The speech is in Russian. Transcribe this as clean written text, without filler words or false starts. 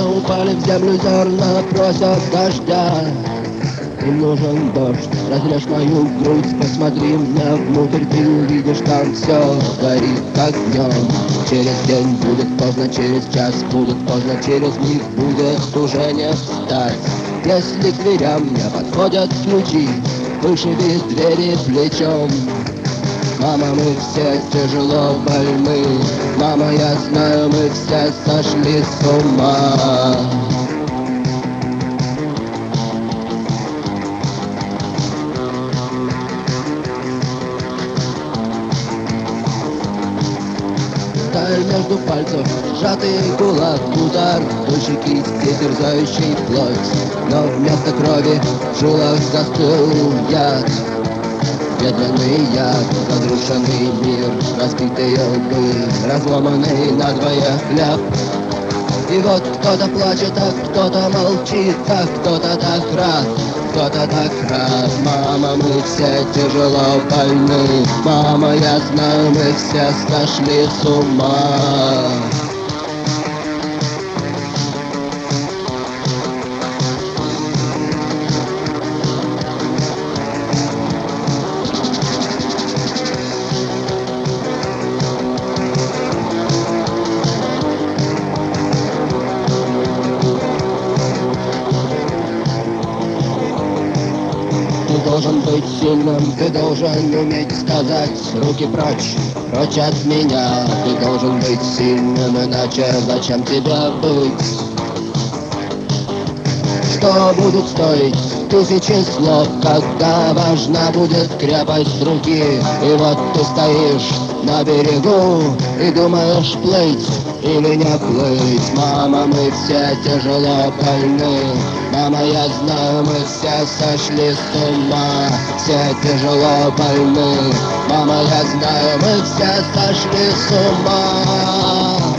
упали в землю зерна, просят дождя. Им нужен дождь, разрежь мою грудь, посмотри мне внутрь, ты увидишь, там все горит, как днем. Через день будет поздно, через час будет поздно, через миг будет уже не встать. Если к дверям не подходят ключи, вышиби двери плечом. Мама, мы все тяжело больны, мама, я знаю, мы все сошли с ума. Сталь между пальцев, сжатый кулак, удар большой кисти, терзающий плоть. Но вместо крови в жилах застыл яд. Медленный яд, разрушенный мир, разбитые лбы, разломанный надвое хлеб. И вот кто-то плачет, а кто-то молчит, а кто-то так рад, кто-то так рад. Мама, мы все тяжело больны, мама, я знаю, мы все сошли с ума. Ты должен быть сильным, ты должен уметь сказать руки прочь, прочь от меня. Ты должен быть сильным, иначе зачем тебе быть? Что будет стоить тысячи слов, когда важна будет крепость руки? И вот ты стоишь на берегу и думаешь, плыть или не плыть. Мама, мы все тяжело больны, мама, я знаю, мы все сошли с ума. Все тяжело больны, мама, я знаю, мы все сошли с ума.